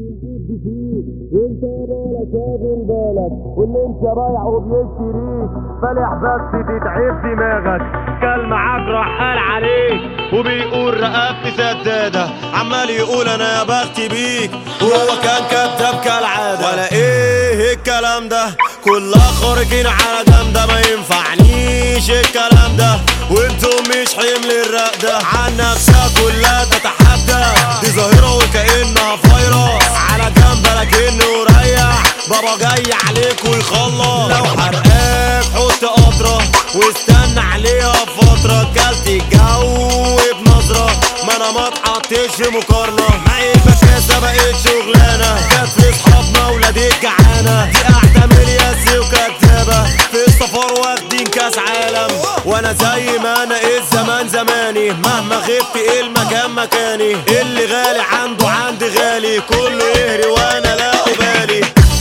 انت ولا شاغل بالك واللي انت بايع وبيشتريك فالح بس تتعب دماغك. كل معاك رحال عليك وبيقول رقبتي سدادة، عمال يقول انا يا بختي بيك وهو كان كداب كالعادة. ولا ايه الكلام ده كلها خارجين على جامدة، ما ينفعنيش الكلام ده وانتم مش حمل الرقدة. عن نفسها كلها تتحدى، دي ظاهرة وكأنها فيروس على جنب لكنه ريح. بابا جاي عليك ويخلص، لو حرقاك حط قطرة واستنى عليها فترة. كلت الجو بنظرة ما انا ما اتحطيتش في مقارنة، معي البشاسة بقيت شغلانة. جت في اصحابنا ولادي جعانة، دي قاعدة ملياسي وكدابة في السفر واخدين كاس عالم. وانا زي ما انا الزمان زماني، مهما غبت المكان مكاني. اللي غالي عنده عندي غالي، كله يهري وانا لا أبالي.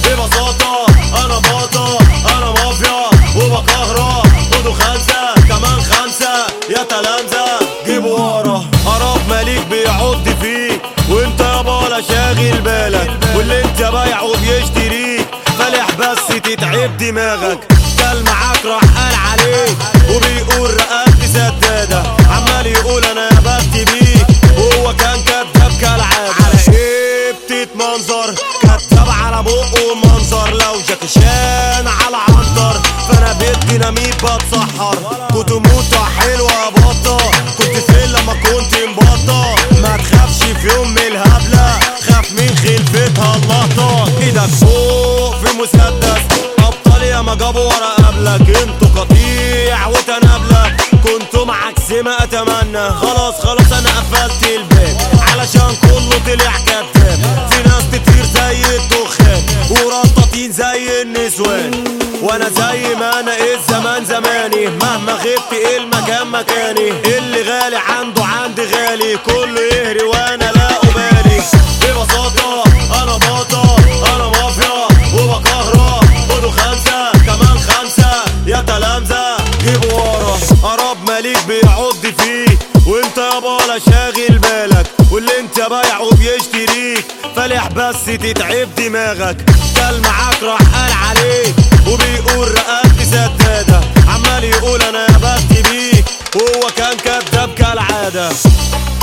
ببساطة انا باطة انا مافيا وبكهرب، خدوا خمسة كمان خمسة يا تلامذة جيبوا ورا. قرف مليك بيعض فيك وانت يابا ولا شاغل بالك، واللي انت بايع وبيشتريك فالح بس تتعب دماغك. كل معاك رحال عليك وبيقول رقبتي سدادة، عمال يقول انا يا بختي بيك وهو كان كداب كالعادة. على ايه بتتمنظر كداب على بقه منظر، لو جاكشان على عنتر فانا بالديناميت بتسحر. كنت موتة حلوة بطة، كنت فين لما كنت مبطة. ما تخافش في يوم من الهبلة، خاف من خلفتها اللقطة. ايدك فوق في مسدس، ابطال يا ما جابوا ورا قبلك. انتوا قطيع وتنابلة، كنتم عكس ما اتمنى. خلاص انا قفلت الباب علشان كله طلع كداب. في ناس كتير زي الدخان ورطاطين زي النسوان، وانا زي ما انا الزمان زماني. مهما غبت المكان مكاني، اللي غالي عنده عندي غالي، كله يهري وانا لا أبالي. ببساطة انا باطة انا مافيا وبكهرب، خدوا خمسة كمان خمسة يا تلامذة جيبوا ورا. قرب مليك بيعض فيك وانت يابا ولا شاغل بالك، واللي انت بايع وبيشتريك فالح بس تتعب دماغك. كل معاك رحال عليك وبيقول رقبتي سدادة، عمال يقول انا يا بختي بيك وهو كان كداب كالعادة.